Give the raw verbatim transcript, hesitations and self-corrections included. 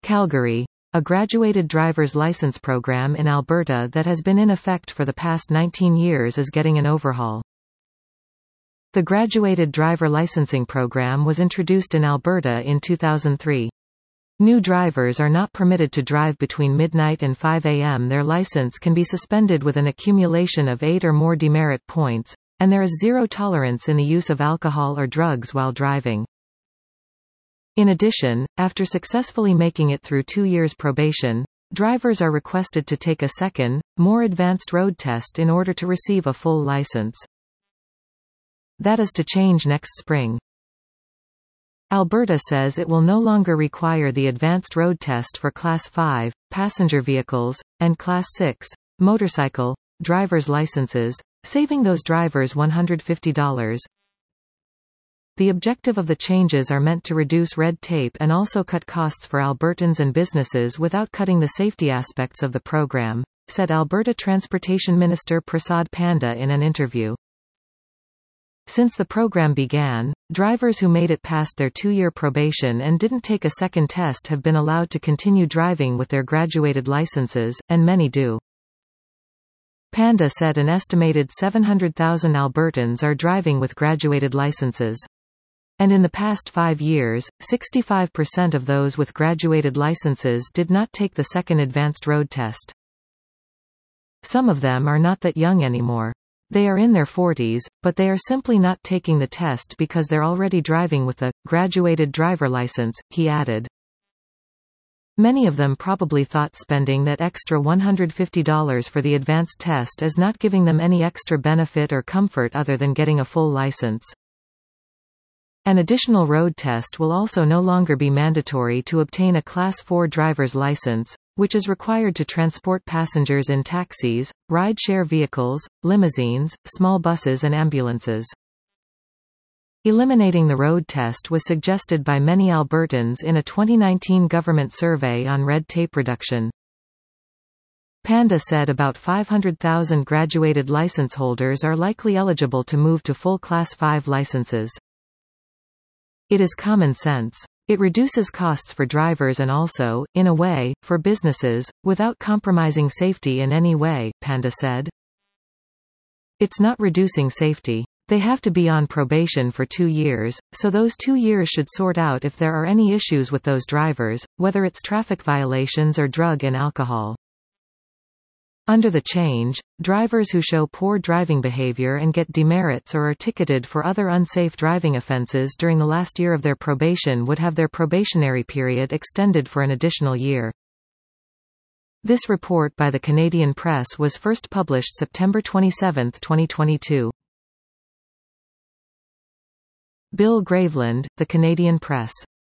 Calgary. A graduated driver's license program in Alberta that has been in effect for the past nineteen years is getting an overhaul. The graduated driver licensing program was introduced in Alberta in two thousand three. New drivers are not permitted to drive between midnight and five A M Their license can be suspended with an accumulation of eight or more demerit points, and there is zero tolerance in the use of alcohol or drugs while driving. In addition, after successfully making it through two years probation, drivers are requested to take a second, more advanced road test in order to receive a full license. That is to change next spring. Alberta says it will no longer require the advanced road test for Class five, passenger vehicles, and Class six, motorcycle, driver's licenses, saving those drivers one hundred fifty dollars. The objective of the changes are meant to reduce red tape and also cut costs for Albertans and businesses without cutting the safety aspects of the program, said Alberta Transportation Minister Prasad Panda in an interview. Since the program began, drivers who made it past their two-year probation and didn't take a second test have been allowed to continue driving with their graduated licenses, and many do. Panda said an estimated seven hundred thousand Albertans are driving with graduated licenses. And in the past five years, sixty-five percent of those with graduated licenses did not take the second advanced road test. Some of them are not that young anymore. They are in their forties, but they are simply not taking the test because they're already driving with a graduated driver license, he added. Many of them probably thought spending that extra one hundred fifty dollars for the advanced test is not giving them any extra benefit or comfort other than getting a full license. An additional road test will also no longer be mandatory to obtain a Class four driver's license, which is required to transport passengers in taxis, ride-share vehicles, limousines, small buses and ambulances. Eliminating the road test was suggested by many Albertans in a twenty nineteen government survey on red tape reduction. Panda said about five hundred thousand graduated license holders are likely eligible to move to full Class five licenses. It is common sense. It reduces costs for drivers and also, in a way, for businesses, without compromising safety in any way, Panda said. It's not reducing safety. They have to be on probation for two years, so those two years should sort out if there are any issues with those drivers, whether it's traffic violations or drug and alcohol. Under the change, drivers who show poor driving behavior and get demerits or are ticketed for other unsafe driving offenses during the last year of their probation would have their probationary period extended for an additional year. This report by the Canadian Press was first published September twenty-seventh, twenty twenty-two. Bill Graveland, The Canadian Press.